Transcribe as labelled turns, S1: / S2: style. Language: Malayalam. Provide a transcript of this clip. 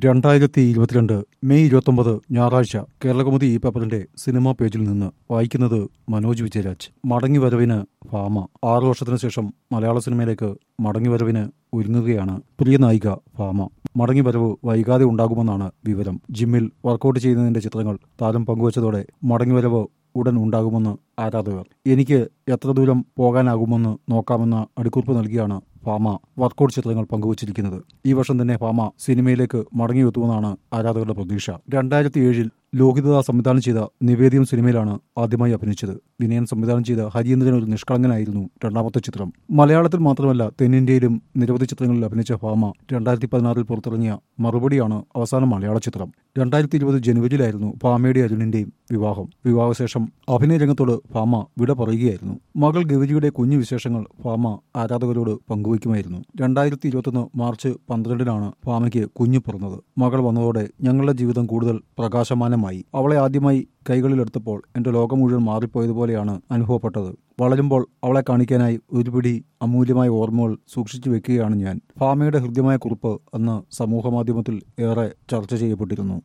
S1: 2022 മെയ് 29 ഞായറാഴ്ച കേരളകൗമുദി ഈ പേപ്പറിന്റെ സിനിമാ പേജിൽ നിന്ന് വായിക്കുന്നത് മനോജ് വിജയരാജ്. മടങ്ങിവരവിന് ഭാമ 6 വർഷത്തിനു ശേഷം മലയാള സിനിമയിലേക്ക് മടങ്ങിവരവിന് ഒരുങ്ങുകയാണ് പ്രിയ നായിക ഭാമ. മടങ്ങിവരവ് വൈകാതെ ഉണ്ടാകുമെന്നാണ് വിവരം. ജിമ്മിൽ വർക്കൗട്ട് ചെയ്യുന്നതിന്റെ ചിത്രങ്ങൾ താരം പങ്കുവച്ചതോടെ മടങ്ങിവരവ് ഉടൻ ഉണ്ടാകുമെന്ന് ആരാധകർ. എനിക്ക് എത്ര ദൂരം പോകാനാകുമെന്ന് നോക്കാമെന്ന അടിക്കുറിപ്പ് നൽകിയാണ് ഭാമ വർക്കൗട്ട് ചിത്രങ്ങൾ പങ്കുവച്ചിരിക്കുന്നത്. ഈ വർഷം തന്നെ ഭാമ സിനിമയിലേക്ക് മടങ്ങിയെത്തുമെന്നാണ് ആരാധകരുടെ പ്രതീക്ഷ. 2007 ലോഹിതദാസ് സംവിധാനം ചെയ്ത നിവേദ്യം സിനിമയിലാണ് ആദ്യമായി അഭിനയിച്ചത്. വിനയൻ സംവിധാനം ചെയ്ത ഹരീന്ദ്രൻ ഒരു നിഷ്കളങ്കനായിരുന്നു രണ്ടാമത്തെ ചിത്രം. മലയാളത്തിൽ മാത്രമല്ല തെന്നിന്ത്യയിലും നിരവധി ചിത്രങ്ങളിൽ അഭിനയിച്ച ഭാമ 2016 പുറത്തിറങ്ങിയ മറുപടിയാണ് അവസാന മലയാള ചിത്രം. 2020 ജനുവരിയിലായിരുന്നു ഭാമയുടെയും അരുണിന്റെയും വിവാഹം. വിവാഹശേഷം അഭിനയ രംഗത്തോട് ഭാമ വിട പറയുകയായിരുന്നു. മകൾ ഗൗരിയുടെ കുഞ്ഞു വിശേഷങ്ങൾ ഭാമ ആരാധകരോട് പങ്കുവയ്ക്കുമായിരുന്നു. 2021 മാർച്ച് 12 ഭാമയ്ക്ക് കുഞ്ഞു പിറന്നത്. മകൾ വന്നതോടെ ഞങ്ങളുടെ ജീവിതം കൂടുതൽ പ്രകാശമാനമായി. അവളെ ആദ്യമായി കൈകളിലെടുത്തപ്പോൾ എന്റെ ലോകം മുഴുവൻ മാറിപ്പോയതുപോലെയാണ് അനുഭവപ്പെട്ടത്. വളരുമ്പോൾ അവളെ കാണിക്കാനായി ഒരുപിടി അമൂല്യമായ ഓർമ്മകൾ സൂക്ഷിച്ചു വെക്കുകയാണ് ഞാൻ. ഭാമയുടെ ഹൃദ്യമായ കുറിപ്പ് അന്ന് സമൂഹമാധ്യമത്തിൽ ഏറെ ചർച്ച ചെയ്യപ്പെട്ടിരുന്നു.